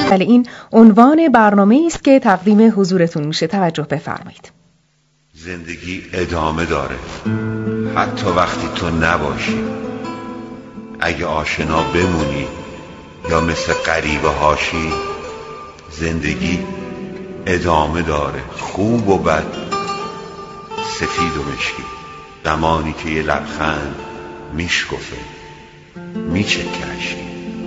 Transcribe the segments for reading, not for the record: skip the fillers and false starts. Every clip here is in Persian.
ولی این عنوان برنامه است که تقدیم حضورتون میشه. توجه بفرمایید. زندگی ادامه داره حتی وقتی تو نباشی. اگه آشنا بمونی یا مثل غریبه هاشی، زندگی ادامه داره، خوب و بد، سفید و مشکی. زمانی که یه لبخند میشکفه، میچکه‌اش.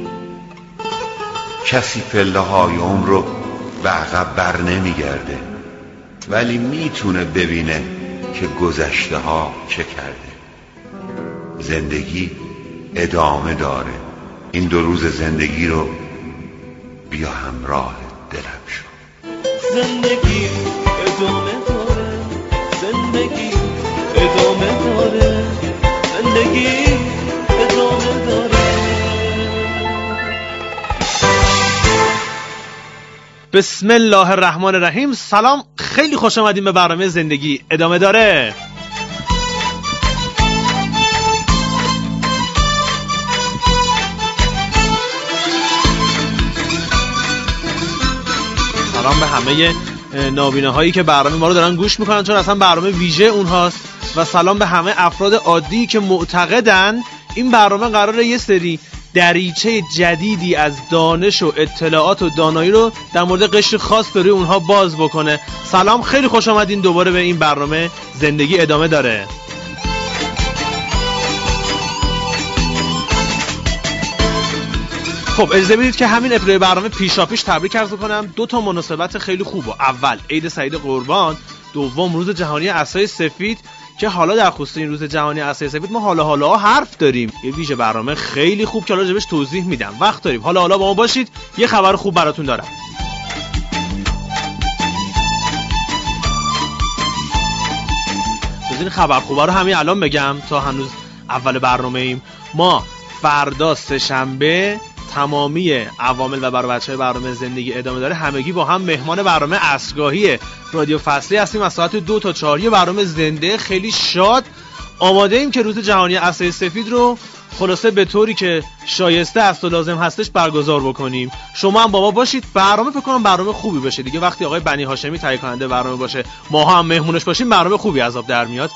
کسی پله های عمر رو به عقب بر نمیگرده، ولی میتونه ببینه که گذشته ها چه کرده. زندگی ادامه داره. این 2 روز زندگی رو بیا همراه دلم شو. زندگی ادامه داره، زندگی ادامه داره، زندگی ادامه داره. بسم الله الرحمن الرحیم. سلام، خیلی خوش آمدیم به برنامه زندگی ادامه داره. سلام به همه نابیناهایی که برنامه ما رو دارن گوش میکنن، چون اصلا برنامه ویژه اونهاست. و سلام به همه افراد عادی که معتقدن این برنامه قراره یه سری دریچه جدیدی از دانش و اطلاعات و دانایی رو در مورد قشر خاص به روی اونها باز بکنه. سلام، خیلی خوش آمدین دوباره به این برنامه زندگی ادامه داره. خب اجازه بدید که همین ابتدای برنامه پیشاپیش تبریک عرض کنم 2 مناسبت خیلی خوبه. اول عید سعید قربان، دوم روز جهانی عصای سفید که حالا در خصوص این روز جهانی عصای سفید ما حالا حرف داریم. یه ویژه برنامه خیلی خوب که راجبش توضیح میدم. وقت داریم، حالا با ما باشید. یه خبر خوب براتون دارم. این خبر خوبه رو همین الان بگم تا هنوز اول برنامه ایم. ما فردا سه‌شنبه تمامی عوامل و برای بچه‌های برنامه زندگی ادامه داره همگی با هم مهمان برنامه عصرگاهی رادیو فصلی هستیم از ساعت 2 تا 4. یه برنامه زنده خیلی شاد آماده ایم که روز جهانی عصای سفید رو خلاصه به طوری که شایسته است و لازم هستش برگزار بکنیم. شما هم با ما باشید. برنامه فکر کنم برنامه خوبی بشه دیگه. وقتی آقای بنی هاشمی تهیه کننده برنامه باشه، ما هم مهمونش باشیم، برنامه خوبی از آب در میاد.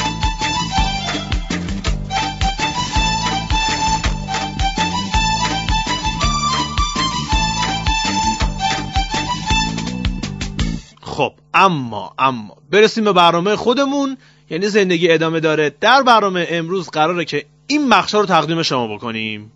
خب اما برسیم به برنامه خودمون، یعنی زندگی ادامه داره. در برنامه امروز قراره که این بخشا رو تقدیم شما بکنیم.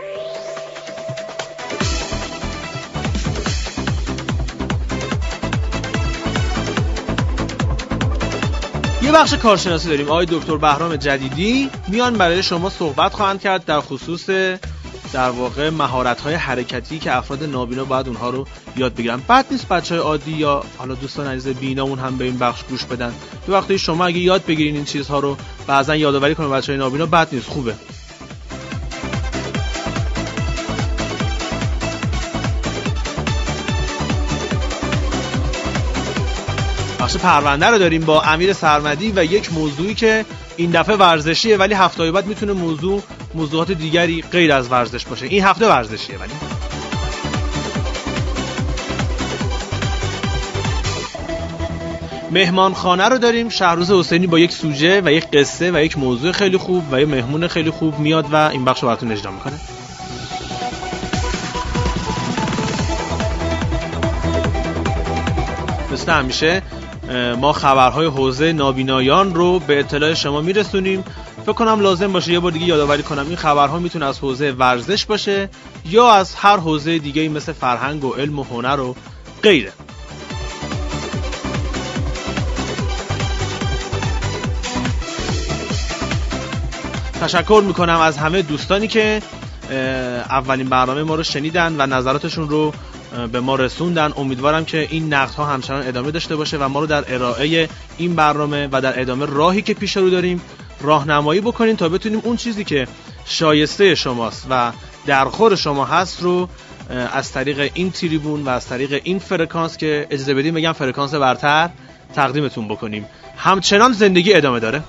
یه بخش کارشناسی داریم. آقای دکتر بهرام جدیدی میان برای شما صحبت خواهند کرد در خصوص در واقع مهارت‌های حرکتی که افراد نابینا باید اونها رو یاد بگیرن. بد نیست بچه‌های عادی یا حالا دوستان عزیز بینامون هم به این بخش گوش بدن. یه وقتی شما اگه یاد بگیرین این چیزها رو بعضن یادآوری کنین بچه‌های نابینا، بد نیست، خوبه. بخش پرونده رو داریم با امیر سرمدی و یک موضوعی که این دفعه ورزشیه ولی هفته بعد میتونه موضوعات دیگری غیر از ورزش باشه. این هفته ورزشیه. ولی مهمانخانه رو داریم. شهروز حسینی با یک سوژه و یک قصه و یک موضوع خیلی خوب و یک مهمون خیلی خوب میاد و این بخش رو براتون اجرا میکنه. مثل همیشه ما خبرهای حوزه نابینایان رو به اطلاع شما میرسونیم. فکر کنم لازم باشه یه بار دیگه یادآوری کنم این خبرها میتونه از حوزه ورزش باشه یا از هر حوزه دیگه‌ای مثل فرهنگ و علم و هنر و غیره. تشکر میکنم از همه دوستانی که اولین برنامه ما رو شنیدن و نظراتشون رو به ما رسوندن. امیدوارم که این نقدها همچنان ادامه داشته باشه و ما رو در ارائه این برنامه و در ادامه راهی که پیش رو داریم راهنمایی بکنین تا بتونیم اون چیزی که شایسته شماست و در خور شما هست رو از طریق این تریبون و از طریق این فرکانس که اجازه بدیم بگم فرکانس برتر تقدیمتون بکنیم. همچنان زندگی ادامه داره.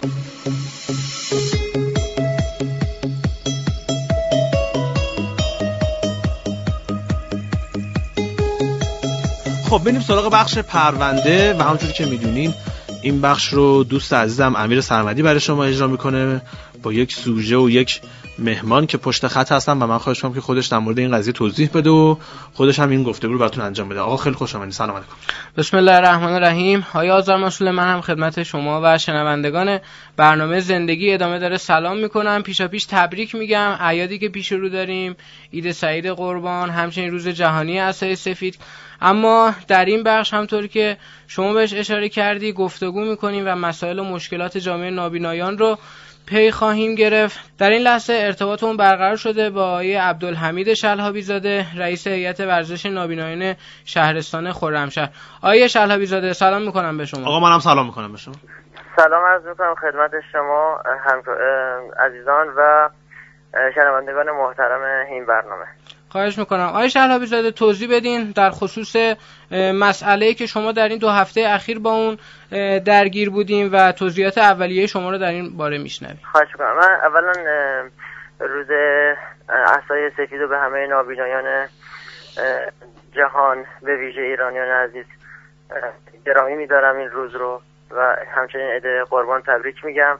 خب بریم سراغ بخش پرونده و همونطور که میدونین این بخش رو دوست عزیزم امیر سرمدی برای شما اجرا میکنه با یک سوژه و یک مهمان که پشت خط هستن و من خواهش می‌کنم که خودش در مورد این قضیه توضیح بده و خودش هم این گفتگو رو براتون انجام بده. آقا خیلی خوش آمدید. سلام علیکم. بسم الله الرحمن الرحیم. آقای آذر مسئول، من هم خدمت شما و شنوندگان برنامه زندگی ادامه داره سلام میکنم. پیشاپیش تبریک میگم. اعیادی که پیش رو داریم، عید سعید قربان، همچنین روز جهانی عصای سفید. اما در این بخش همطور که شما بهش اشاره کردی گفتگو میکنیم و مسائل و مشکلات جامعه نابینایان رو پی خواهیم گرفت. در این لحظه ارتباطمون برقرار شده با آقای عبدالحمید شلهابی زاده، رئیس هیئت ورزش نابینایان شهرستان خرمشهر. آقای شلهابی زاده سلام میکنم به شما. آقا منم سلام میکنم به شما. سلام عرض میکنم خدمت شما عزیزان و شنوندگان محترم این برنامه. خواهش میکنم. آقای شلهابی زاده توضیح بدین در خصوص مسئله‌ای که شما در این 2 هفته اخیر با اون درگیر بودیم و توضیحات اولیه شما رو در این باره میشنویم. خواهش میکنم. من اولا روز عصای سفید رو به همه نابینایان جهان به ویژه ایرانیان عزیز گرامی میدارم این روز رو و همچنین عید قربان تبریک میگم.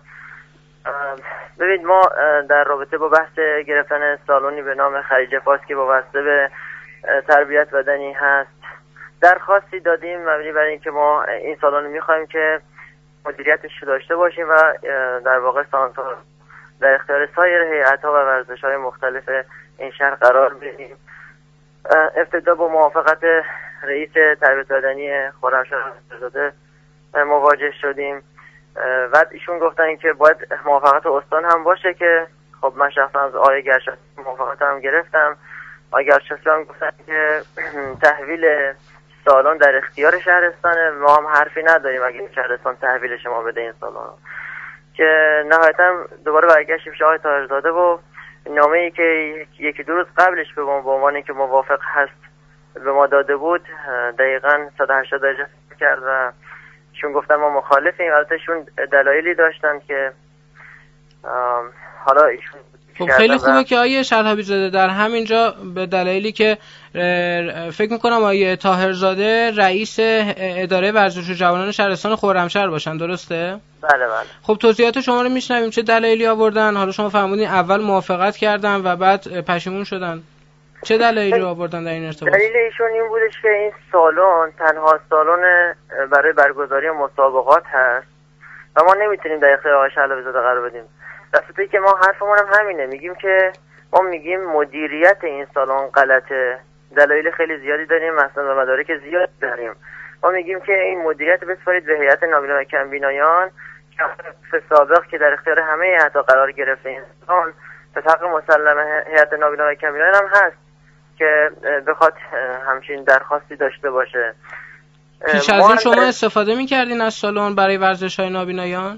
ببینید ما در رابطه با بحث گرفتن سالونی به نام خلیج فارس که وابسته به تربیت بدنی هست درخواستی دادیم مبنی بر اینکه ما این سالن میخوایم که مدیریتش رو داشته باشیم و در واقع سانتور در اختیار سایر هیئت‌ها و ورزش‌های مختلف این شهر قرار بدیم. ابتدا با موافقت رئیس تربیت بدنی خرمشهر زاده مواجه شدیم و ایشون گفتن که باید موافقت استان هم باشه که خب من شخصا از آقای گرشاسبی موافقت هم گرفتم. آقای گرشاسبی هم گفتن که تحویل سالن در اختیار شهرستانه، ما هم حرفی نداریم اگه شهرستان تحویل شما بده این سالن که نهایتا دوباره برگشتیم پیش آقای طاهرزاده و نامه‌ای که 1-2 روز قبلش به عنوان که موافق هست به ما داده بود دقیقاً 180 درجه کرد و شون گفتن ما مخالفیم. البته شون دلایلی داشتن که حالا ایشون خب خیلی خوبه که آیه شلهابی زاده در همینجا به دلایلی که فکر میکنم آیه طاهرزاده رئیس اداره ورزش و جوانان شهرستان خرمشهر باشن، درسته؟ بله بله. خب توضیحات شما رو میشنویم چه دلایلی آوردن. حالا شما فرمودین اول موافقت کردن و بعد پشیمون شدن. چه دلایلی آوردن در این ارتباط؟ دلیل ایشون این بودش که این سالن تنها سالن برای برگزاری مسابقات هست و ما نمیتونیم در اختیار آقای شلهابی زاده قرار بدیم. دسته که ما حرفمون هم همینه، میگیم که ما میگیم مدیریت این سالن غلطه. دلایل خیلی زیادی داریم، مثلا مدارک زیاد داریم. ما میگیم که این مدیریت بسپارید به هیئت نابینا و کمبینایان که سابق که در اختیار همه هیئت‌ها قرار گرفته این سالن به حق مسلم هیئت نابینا و کمبینایان هم هست که بخواد همچین درخواستی داشته باشه. پیش از این شما استفاده میکردین از سالن برای ورزش‌های نابینایان؟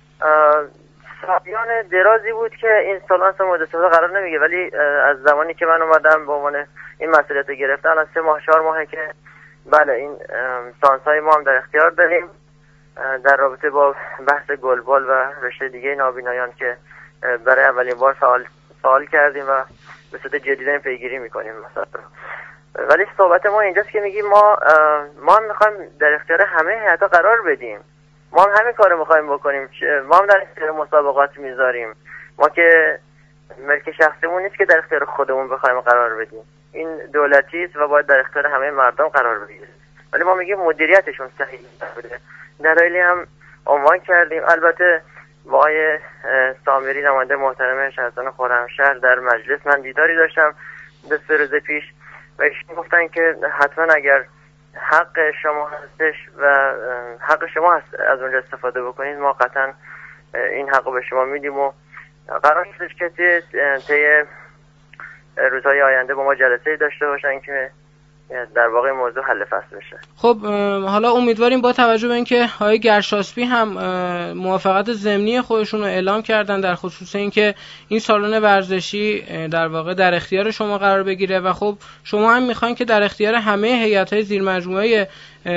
سالیان درازی بود که این سالن اصلا مورد استفاده قرار نمیگه، ولی از زمانی که من اومدم به عنوان این مسئولیت گرفتم از 3-4 ماهه که بله این سانس‌های ما هم در اختیار داریم در رابطه با بحث گلبال و رشته دیگه نابینایان که برای اولین بار سوال کردیم و به صورت جدی داریم پیگیری میکنیم مثلا. ولی صحبت ما اینجاست که میگیم ما هم میخوایم در اختیار همه هیئت‌ها قرار بدیم، ما هم همین کارو میخوایم بکنیم، ما هم در اختیار مسابقات میذاریم، ما که ملک شخصیمون نیست که در اختیار خودمون بخوایم قرار بدیم، این دولتی است و باید در اختیار همه مردم قرار بگیره. ولی ما میگیم مدیریتشون صحیح نبوده. دلایلی هم عنوان کردیم. البته با آقای سامری نماینده محترم شهرستان خرمشهر در مجلس من دیداری داشتم 2 روز پیش و ایشون گفتن که حتما اگر حق شما هستش و حق شما هست از اونجا استفاده بکنید ما قطعا این حق به شما میدیم و قرار شدش که طی روزهای آینده با ما جلسه داشته باشن که در واقع موضوع حل فصل بشه. خب حالا امیدواریم با توجه به اینکه آقای گرشاسبی هم موافقت ضمنی خودشون رو اعلام کردن در خصوص اینکه این سالن ورزشی در واقع در اختیار شما قرار بگیره و خب شما هم میخواین که در اختیار همه هیئت‌های زیر مجموعه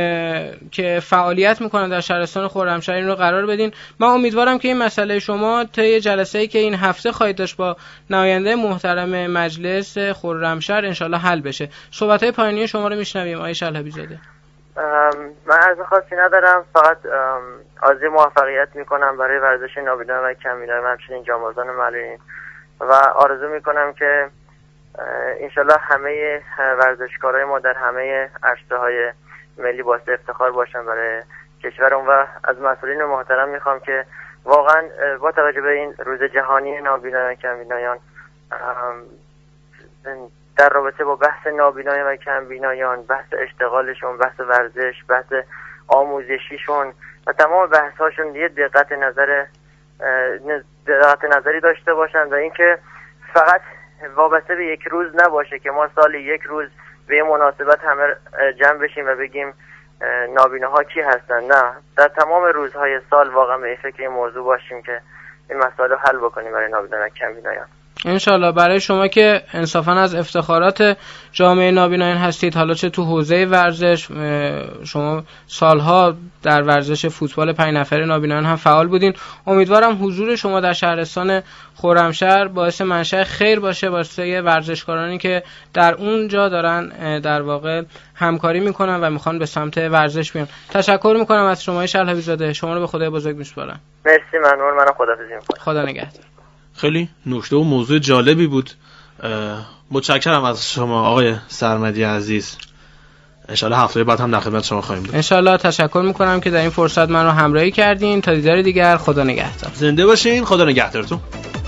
که فعالیت میکنن در شهرستان خرمشهر این رو قرار بدین. من امیدوارم که این مسئله شما طی جلسه‌ای که این هفته خواهید داشت با نماینده محترم مجلس خرمشهر انشالله حل بشه. صحبت‌های پایانی شما رو میشنویم آقای شلهابی زاده. من عرض خاصی ندارم، فقط آرزوی موفقیت میکنم برای ورزش نابینا و کمبینا و همچنین جانبازان معلولین و آرزو میکنم که انشالله همه ورزشکارای ما در همه عرصه‌های ملی باعث افتخار باشن برای کشورم و از مسئولین محترم میخوام که واقعا با توجه به این روز جهانی نابینایان و کمبینایان در رابطه با بحث نابینایان و کمبینایان، بحث اشتغالشون، بحث ورزش، بحث آموزشیشون و تمام بحث‌هاشون یه دقت نظری داشته باشن و اینکه فقط وابسته به یک روز نباشه که ما سال یک روز به این مناسبت همه جمع بشیم و بگیم نابیناها کی هستن. نه، در تمام روزهای سال واقعا به فکر این موضوع باشیم که این مسائل رو حل بکنیم برای نابینایان و کمبینایان. انشالله. برای شما که انصافا از افتخارات جامعه نابینایان هستید، حالا چه تو حوزه ورزش، شما سالها در ورزش فوتبال 5 نفره نابینایان هم فعال بودین، امیدوارم حضور شما در شهرستان خرمشهر باعث منشأ خیر باشه واسه ورزشکارانی که در اونجا دارن در واقع همکاری میکنن و میخوان به سمت ورزش بیان. تشکر میکنم از شما شلهوی زاده، شما رو به خدای بزرگ میسپارم. مرسی، ممنون. منم خداحافظی میکنم. خدا نگهدار. خیلی نکته و موضوع جالبی بود. متشکرم از شما آقای سرمدی عزیز. انشالله هفته بعد هم در خدمت شما خواهیم بود. انشالله. تشکر میکنم که در این فرصت من رو همراهی کردین. تا دیدار دیگر، خدا نگهدار. زنده باشین. خدا نگهدارتون.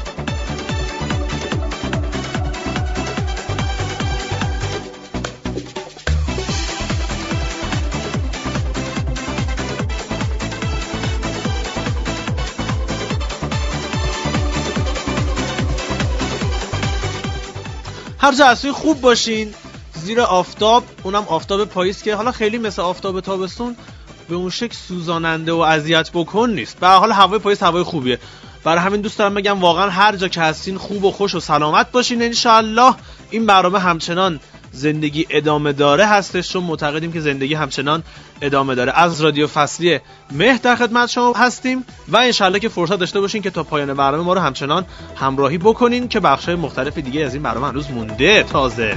هر جا هستین خوب باشین، زیر آفتاب، اونم آفتاب پاییز که حالا خیلی مثل آفتاب تابستون به اون شکل سوزاننده و اذیت بکن نیست. به هر حال هوای پاییز هوای خوبیه. برای همین دوست دارم بگم واقعا هر جا که هستین خوب و خوش و سلامت باشین. انشالله این برنامه همچنان زندگی ادامه داره هستش، چون معتقدیم که زندگی همچنان ادامه داره. از رادیو فصلی مهر در خدمت شما هستیم و انشالله که فرصت داشته باشین که تا پایان برنامه ما رو همچنان همراهی بکنین که بخشای مختلف دیگه از این برنامه هنوز مونده تازه.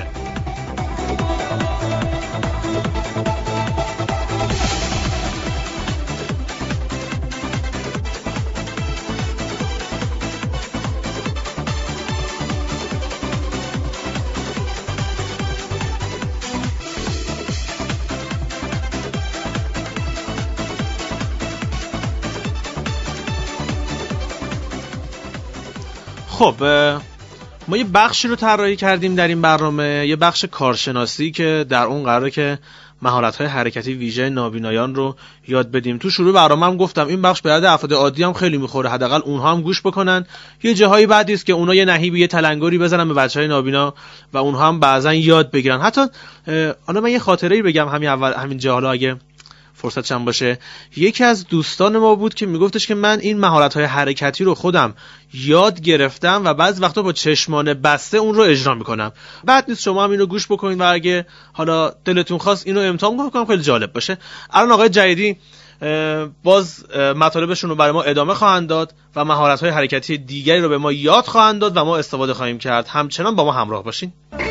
خب ما یه بخشی رو طراحی کردیم در این برنامه، یه بخش کارشناسی که در اون قراره که مهارت‌های حرکتی ویژه نابینایان رو یاد بدیم. تو شروع برنامه هم گفتم این بخش به درد افراد عادی هم خیلی میخوره، حداقل اونها هم گوش بکنن. یه جاهایی بعدی است که اونها یه نهیبی یه تلنگری بزنن به بچهای نابینا و اونها هم بعضن یاد بگیرن. حتی حالا من یه خاطره‌ای بگم همین جا، حالا اگه فرصت چند باشه. یکی از دوستان ما بود که میگفتش که من این مهارت‌های حرکتی رو خودم یاد گرفتم و بعضی وقتا با چشمان بسته اون رو اجرا میکنم. بعد نیست شما هم اینو گوش بکنید و اگه حالا دلتون خواست اینو امتحان کنید، خیلی جالب باشه. الان آقای جدیدی باز مطالبشون رو برای ما ادامه خواهند داد و مهارت‌های حرکتی دیگری رو به ما یاد خواهند داد و ما استفاده خواهیم کرد. همچنان با ما همراه باشین.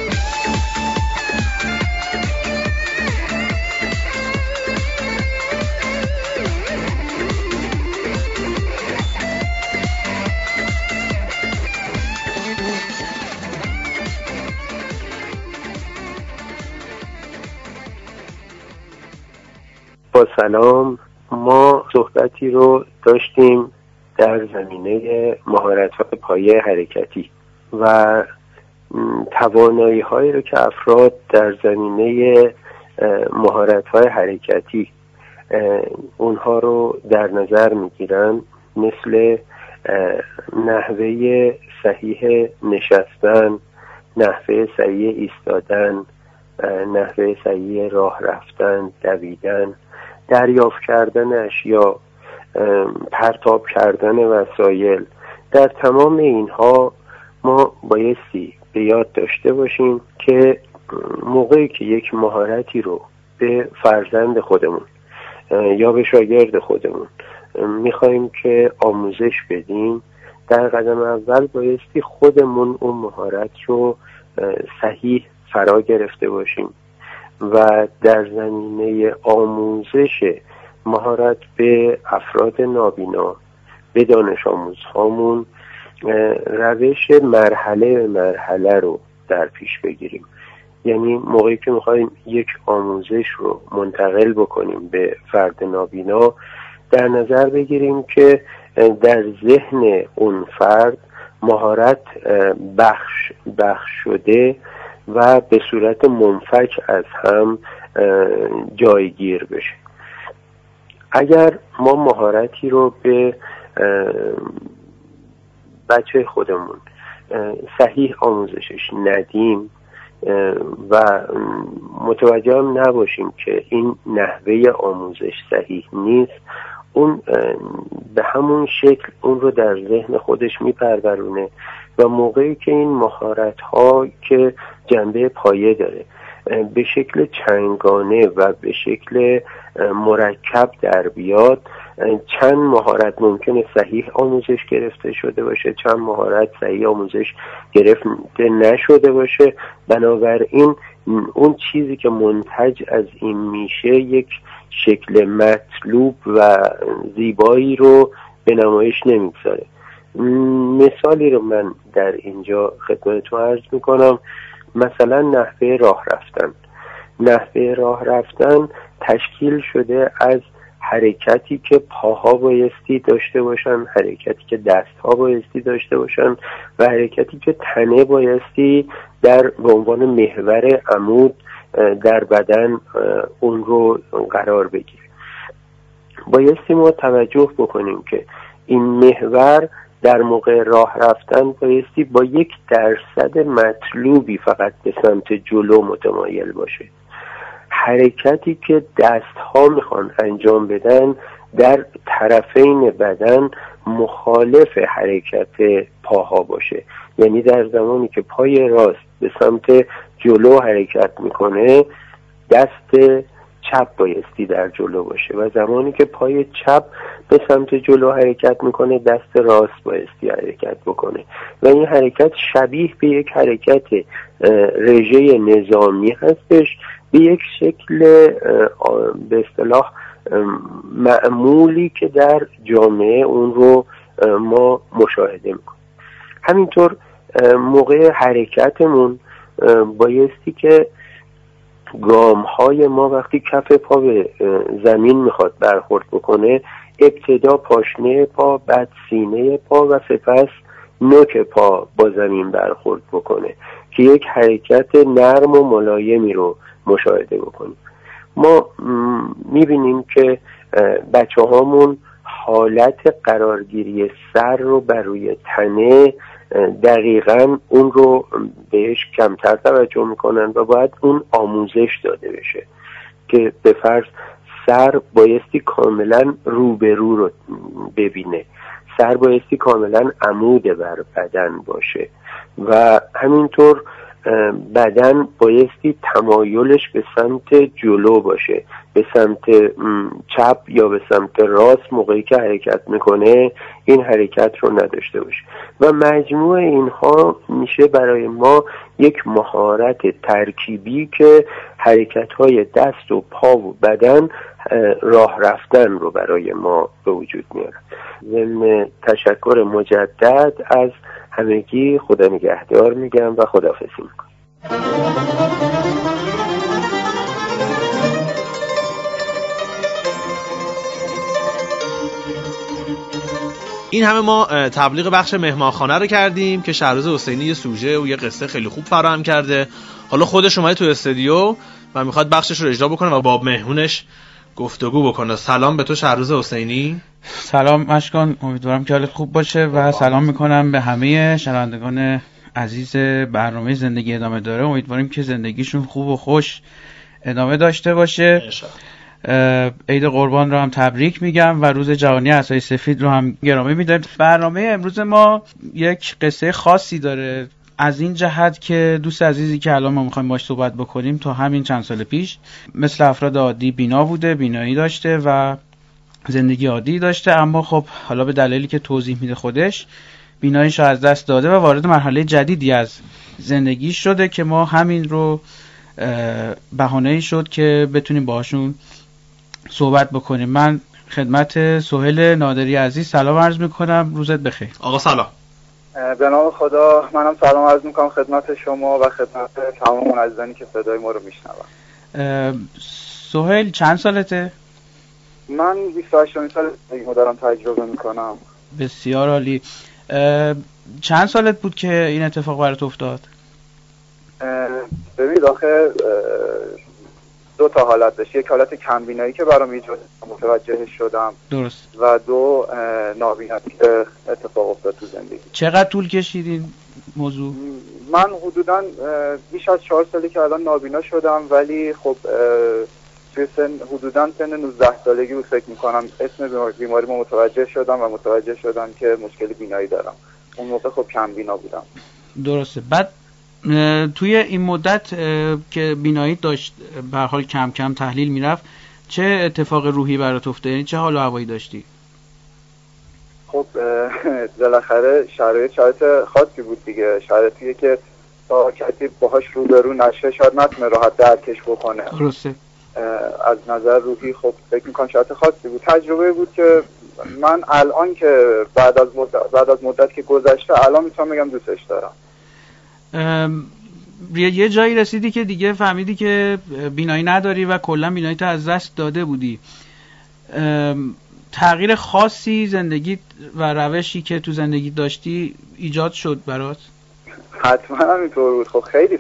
با سلام. ما صحبتی رو داشتیم در زمینه مهارت‌های پایه حرکتی و توانایی‌هایی رو که افراد در زمینه مهارت‌های حرکتی اونها رو در نظر می‌گیرن، مثل نحوه صحیح نشستن، نحوه صحیح ایستادن، نحوه صحیح راه رفتن، دویدن، دریافت کردن اشیا، پرتاب کردن وسایل. در تمام اینها ما بایستی به یاد داشته باشیم که موقعی که یک مهارتی رو به فرزند خودمون یا به شاگرد خودمون میخوایم که آموزش بدیم، در قدم اول بایستی خودمون اون مهارت رو صحیح فرا گرفته باشیم و در زمینه آموزش مهارت به افراد نابینا، به دانش آموزهامون روش مرحله به مرحله رو در پیش بگیریم. یعنی موقعی که میخوایم یک آموزش رو منتقل بکنیم به فرد نابینا، در نظر بگیریم که در ذهن اون فرد مهارت بخش شده و به صورت منفک از هم جایگیر بشه. اگر ما مهارتی رو به بچه خودمون صحیح آموزشش ندیم و متوجه هم نباشیم که این نحوه آموزش صحیح نیست، اون به همون شکل اون رو در ذهن خودش میپرورونه و موقعی که این مهارت ها که جنبه پایه داره به شکل چنگانه و به شکل مرکب در بیاد، چند مهارت ممکنه صحیح آموزش گرفته شده باشه، چند مهارت صحیح آموزش گرفته نشده باشه. بنابراین اون چیزی که منتج از این میشه یک شکل مطلوب و زیبایی رو به نمایش نمیگذاره. مثالی رو من در اینجا خدمتتون عرض میکنم. مثلا نحوه راه رفتن تشکیل شده از حرکتی که پاها بایستی داشته باشن، حرکتی که دستها بایستی داشته باشن و حرکتی که تنه بایستی به عنوان محور عمود در بدن اون رو قرار بگیره. بایستی ما توجه بکنیم که این محور در موقع راه رفتن بایستی با 1% مطلوبی فقط به سمت جلو متمایل باشه. حرکتی که دستها میخوان انجام بدن در طرفین بدن مخالف حرکت پاها باشه. یعنی در زمانی که پای راست به سمت جلو حرکت میکنه، دست چپ بایستی در جلو باشه و زمانی که پای چپ به سمت جلو حرکت میکنه، دست راست بایستی حرکت بکنه و این حرکت شبیه به یک حرکت رژه نظامی هستش، به یک شکل به اصطلاح معمولی که در جامعه اون رو ما مشاهده میکنیم. همینطور موقع حرکتمون بایستی که گام‌های ما وقتی کف پا به زمین میخواد برخورد بکنه، ابتدا پاشنه پا، بعد سینه پا و سپس نوک پا با زمین برخورد بکنه که یک حرکت نرم و ملایمی رو مشاهده بکنیم. ما میبینیم که بچه هامون حالت قرارگیری سر رو بر روی تنه دقیقاً اون رو بهش کمتر توجه میکنن و باید اون آموزش داده بشه که به فرض سر بایستی کاملاً رو به رو رو ببینه، سر بایستی کاملاً عمود بر بدن باشه و همینطور بدن بایستی تمایلش به سمت جلو باشه، به سمت چپ یا به سمت راست موقعی که حرکت میکنه این حرکت رو نداشته باشه و مجموع اینها میشه برای ما یک مهارت ترکیبی که حرکت‌های دست و پا و بدن راه رفتن رو برای ما به وجود میاره. ضمن تشکر مجدد از همگی خدا نگهدار میگم و خداحافظی میکنم. این همه ما تبلیغ بخش مهمانخانه رو کردیم که شهرروز حسینی یه سوژه و یه قصه خیلی خوب فراهم کرده. حالا خودش اومده تو استودیو و میخواد بخشش رو اجرا بکنه و با مهمونش گفتگو بکنه. سلام به تو شهرروز حسینی. سلام مشکان، امیدوارم که حالت خوب باشه و سلام میکنم به همه شنوندگان عزیز برنامه زندگی ادامه داره. امیدواریم که زندگیشون خوب و خوش ادامه داشته باشه. عید قربان رو هم تبریک میگم و روز جهانی عصای سفید رو هم گرامی میداریم. برنامه امروز ما یک قصه خاصی داره از این جهت که دوست عزیزی که الان ما میخوایم باش صحبت بکنیم تا همین چند سال پیش مثل افراد عادی بینا بوده، بینایی داشته و زندگی عادی داشته، اما خب حالا به دلیلی که توضیح میده خودش بیناییش رو از دست داده و وارد مرحله جدیدی از زندگی شده که ما همین رو بهانه‌ای شد که بتونیم باهاشون صحبت بکنیم. من خدمت سهیل نادری عزیز سلام عرض میکنم. روزت بخیر. آقا سلام. به نام خدا منم سلام عرض میکنم خدمت شما و خدمت تمام اون عزیزانی که صدای ما رو میشنون. سهیل چند سالته؟ من 28 سال زندگیمو دارم تجربه میکنم. بسیار عالی. چند سالت بود که این اتفاق برات افتاد؟ ببینید آخه دو تا حالت داشت. یک حالت کمبینایی که برام ایجاد متوجه شدم. درست. و دو نابینایی که اتفاق افتاد تو زندگی. چقدر طول کشید این موضوع؟ من حدوداً بیش از 4 سالی که الان نابینا شدم، ولی خب توی حدوداً سن 19 سالگی بود فکر میکنم اسم بیماری ما متوجه شدم که مشکل بینایی دارم. اون موقع خب کم بینا بودم. درسته. بعد توی این مدت که بینایی داشت به هر حال کم کم تحلیل میرفت، چه اتفاق روحی برات افتاد؟ یعنی چه حال و هوایی داشتی؟ خب بالاخره شرایط خاصی بود دیگه. شرایطیه که تا کسی باهاش روبرو نشه شاید نتونه راحت درکش بکنه. درسته. از نظر روحی خب فکر میکنم شرایط خاصی بود. تجربه بود که من الان که بعد از مدت که گذشته الان میتونم بگم دوستش دارم. یه جایی رسیدی که دیگه فهمیدی که بینایی نداری و کلا بیناییت از دست داده بودی. تغییر خاصی زندگیت و روشی که تو زندگی داشتی ایجاد شد برات؟ حتما همینطور بود. خب خیلی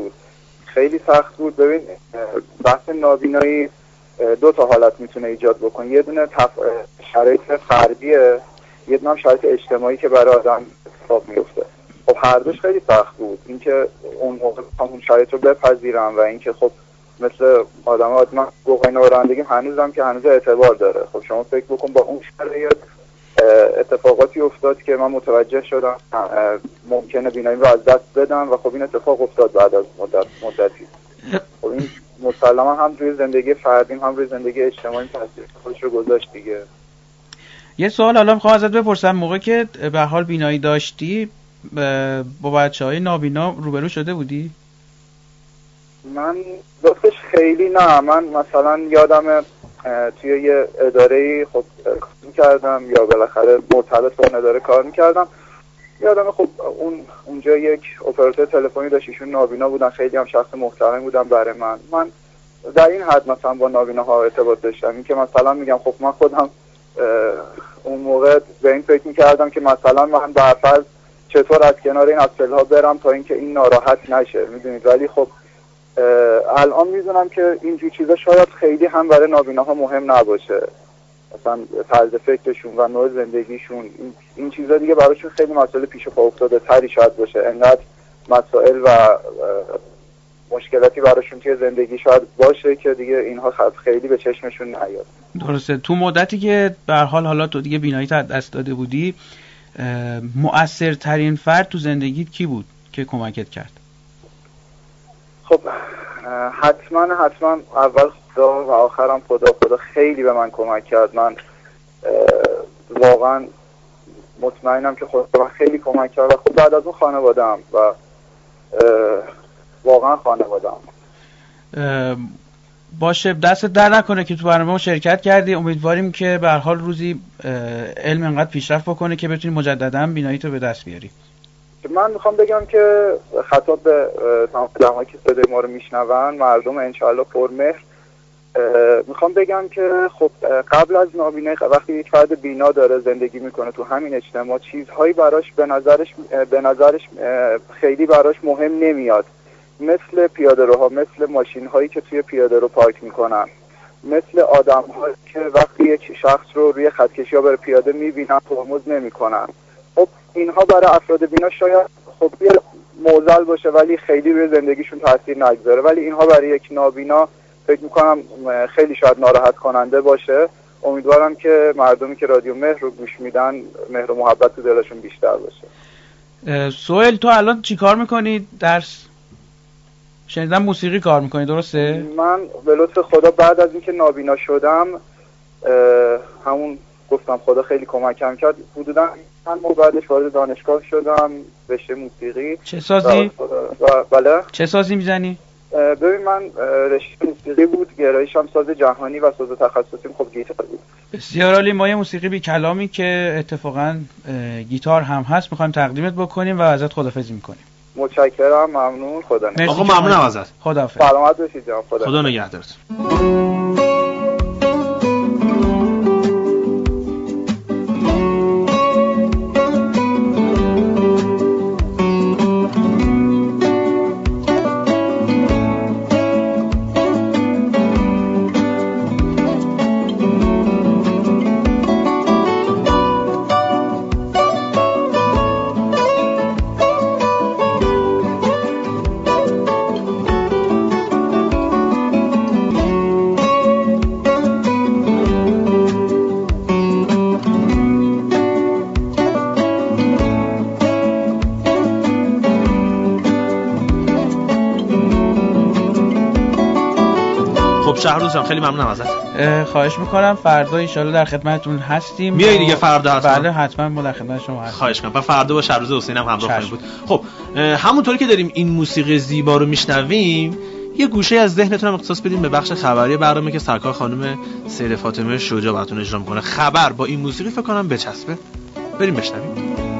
سخت بود. ببین بحث نابینایی دو تا حالت میتونه ایجاد بکنه. یه دونه شرایط فردیه، یه دونه هم شرایط اجتماعی که برای آدم اتفاق میفته. خب هر دوش خیلی سخت بود. اینکه اون موقع اون شرایط رو بپذیرم و اینکه خب مثل آدم گوهینا و رانندگی هنوزم که هنوز اعتبار داره. خب شما فکر بکن با اون شرایط اتفاقاتی افتاد که من متوجه شدم ممکنه بیناییم رو از دست بدم و خب این اتفاق افتاد بعد از مدتی. خب این مسلما هم روی زندگی فردیم هم روی زندگی اجتماعی تاثیر خودش رو گذاشت دیگه. یه سوال حالا میخوام ازت بپرسم، موقع که به حال بینایی داشتی با بچه‌های نابینا روبرو شده بودی؟ من راستش خیلی نه. من مثلا یادم توی یه اداره‌ای خب کار می‌کردم یا بالاخره مرتبط با اون اداره کار می‌کردم. یادم خب اونجا یک اپراتور تلفنی داشت، ایشون نابینا بودن، خیلی هم شخص محترمی بودن برای من در این حد مثلا با نابیناها ارتباط داشتم. این که مثلا میگم خب من خودم اون موقع به این فکر می‌کردم که مثلا من برفرض چطور از کنار این اصل‌ها برم تا اینکه این ناراحت نشه، میدونید. ولی خب الان میدونم که اینجور چیزا شاید خیلی هم برای نابیناها مهم نباشه. مثلا طرز فکرشون و نوع زندگیشون این چیزا دیگه براشون خیلی مسئله پیش پا افتاده تری شاید باشه. انقدر مسائل و مشکلاتی براشون توی زندگی شاید باشه که دیگه اینها خیلی به چشمشون نیاد. درسته. تو مدتی که به هر حال حالا تو دیگه بیناییت از دست داده بودی، مؤثرترین فرد تو زندگیت کی بود که کمکت کرد؟ خب حتما اول خدا و آخرم خدا خیلی به من کمک کرد. من واقعا مطمئنم که خدا به من خیلی کمک کرد و خب بعد از اون خانواده‌ام و واقعا خانواده‌ام. باشه، دستت در نکنه که تو برنامه شرکت کردی. امیدواریم که به هر حال روزی علم انقدر پیشرفت بکنه که بتونی مجددا بیناییتو به دست بیاری. من میخوام بگم که خطاب به تمام آدمایی که صدای ما رو میشنون، مردم انشالله پرمهر، میخوام بگم که خب قبل از نابینایی وقتی یک فرد بینا داره زندگی میکنه تو همین اجتماع، چیزهایی براش به نظرش خیلی براش مهم نمیاد، مثل پیاده‌روها، مثل ماشین‌هایی که توی پیاده‌رو پارک میکنن، مثل آدم‌هایی که وقتی یک شخص رو روی خط کشی یا بر پیاده میبینن ترمز نمیکنن. خب اینها برای افراد بینا شاید خب یه معضل باشه ولی خیلی روی زندگیشون تاثیر نگذاره، ولی اینها برای یک نابینا فکر میکنم خیلی شاید ناراحت کننده باشه. امیدوارم که مردمی که رادیو مهر رو گوش میدن مهر و محبت تو دلشون بیشتر باشه. سهیل تو الان چی کار میکنی؟ درس شنیدم موسیقی کار میکنی، درسته؟ من به لطف خدا بعد از اینکه نابینا شدم، همون گفتم خدا خیلی کمکم کرد، حدودا چند ماه بعدش وارد دانشگاه شدم رشته موسیقی. چه سازی؟ بله. چه سازی میزنی؟ ببین من رشته موسیقی بود، گرایشم ساز جهانی و ساز تخصصیم خب گیتار بود. بسیار عالی. ما یه موسیقی بی کلامی که اتفاقا گیتار هم هست میخوایم تقدیمت بکنیم و ازت خداحافظی میکنیم. متشکرم، ممنون. خدا نگهدار. آقا ممنونم ازت. خداحافظ. سلامت باشید جناب. خدا نگهدارت. شهروز جان خیلی ممنونم ازت. خواهش میکنم. فردا ان شاءالله در خدمتتون هستیم. میای دیگه فردا حتما؟ بله حتما ما در خدمت شما هستیم. خواهش میکنم. فردا با شهروز حسین هم همراه خواهیم بود. خب همونطوری که داریم این موسیقی زیبا رو میشنویم، یه گوشه از ذهنتون هم اختصاص بدیم به بخش خبری برنامه که سرکار خانم سید فاطمه شجاع براتون اجرا میکنه. خبر با این موسیقی فکر کنم بچسبه. بریم بشنویم.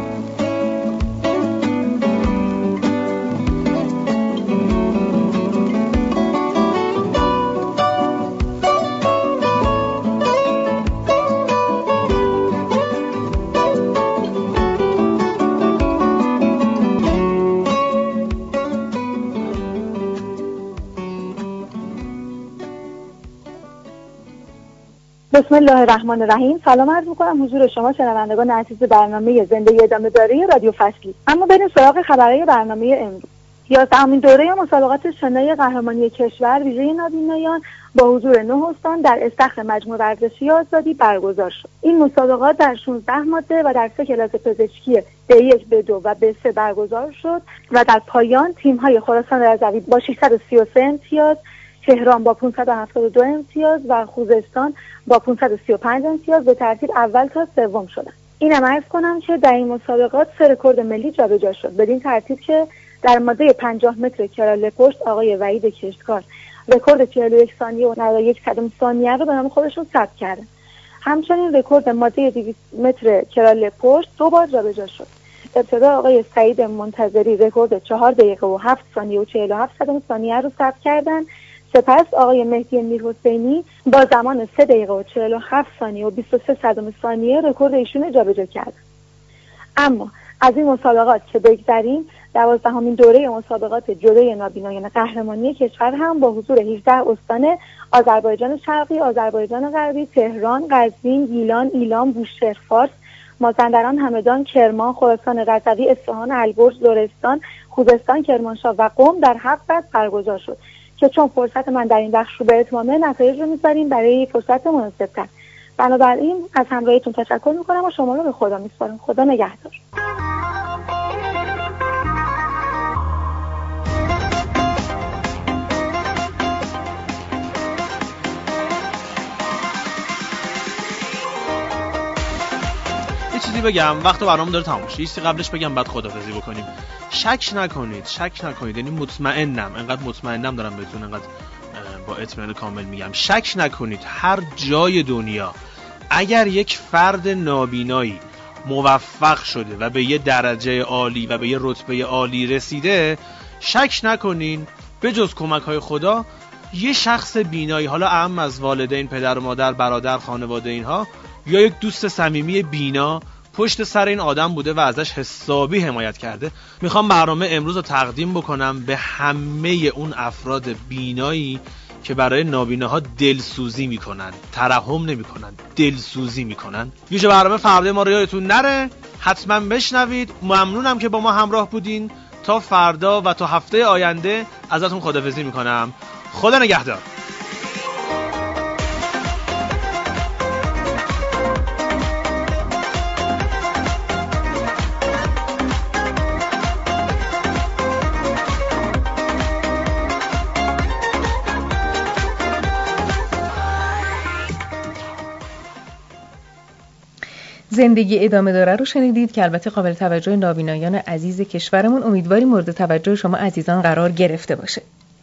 بسم الله الرحمن الرحیم. سلام عرض می‌کنم حضور شما شنوندگان عزیز برنامه زندگی ادامه داره رادیو فصلی. اما بریم سراغ خبرهای برنامه امروز. 11مین دوره مسابقات شنای قهرمانی کشور ویژه نابینایان با حضور 9 استان در استخر مجمع ورزشی آزادی برگزار شد. این مسابقات در 16 ماده و در 3 کلاس پزشکی B1 B2 و B3 برگزار شد و در پایان تیم‌های خراسان رضوی با 633 امتیاز، تهران با 572 امتیاز و خوزستان با 535 امتیاز به ترتیب اول تا سوم شدند. اینم عرض کنم که در این مسابقات 3 رکورد ملی جابجا شد، بدین ترتیب که در ماده 50 متر کراله پشت آقای وحید کشتکار رکورد 41 ثانیه و 91 صدم ثانیه رو به نام خودشون ثبت کردن. همچنین رکورد ماده 200 متر کراله پشت 2 بار جابجا شد. ابتدا آقای سعید منتظری رکورد 4 دقیقه و 7 ثانیه و 47 صدم ثانیه رو ثبت کردن. سپس آقای مهدی میرحسینی با زمان 3 دقیقه و 47 ثانیه و 23 صدم ثانیه رکورد ایشون جابجا کردن. اما از این مسابقات که بگذریم، 12مین دوره مسابقات جودوی نابینایان قهرمانی کشور هم با حضور 18 استان آذربایجان شرقی، آذربایجان غربی، تهران، قزوین، گیلان، ایلام، بوشهر، فارس، مازندران، همدان، کرمان، خراسان رضوی، اصفهان، البرز، لرستان، خوزستان، کرمانشاه و قم در 7 فصل برگزار شد که چون فرصت من در این بخش رو به اتمامه، نتایج رو می‌ذاریم برای فرصت مناسب‌تر. بنابراین از همراهیتون تشکر می‌کنم و شما رو به خدا می‌سپارم. خدا نگهدار. یه چیزی بگم، وقت برنامه داره تموم میشه. چیزی قبلش بگم بعد خدافظی بکنیم. شک نکنید، یعنی مطمئنم، انقدر مطمئنم دارم بهتون، انقدر با اطمینان کامل میگم، شک نکنید هر جای دنیا اگر یک فرد نابینایی موفق شده و به یه درجه عالی و به یه رتبه عالی رسیده، شک نکنین به جز کمک‌های خدا یه شخص بینایی، حالا اهم از والدین، پدر و مادر، برادر، خانواده اینها، یا یک دوست صمیمی بینا پشت سر این آدم بوده و ازش حسابی حمایت کرده. میخوام برنامه امروز رو تقدیم بکنم به همه اون افراد بینایی که برای نابیناها دلسوزی میکنن، ترحم نمیکنن، دلسوزی میکنن. ویژه برنامه فردا ما رو یادتون نره، حتما بشنوید. ممنونم که با ما همراه بودین. تا فردا و تا هفته آینده ازتون خداحافظی میکنم. خدا نگهدار. زندگی ادامه داره رو شنیدید که البته قابل توجه نابینایان عزیز کشورمون، امیدواریم مورد توجه شما عزیزان قرار گرفته باشه.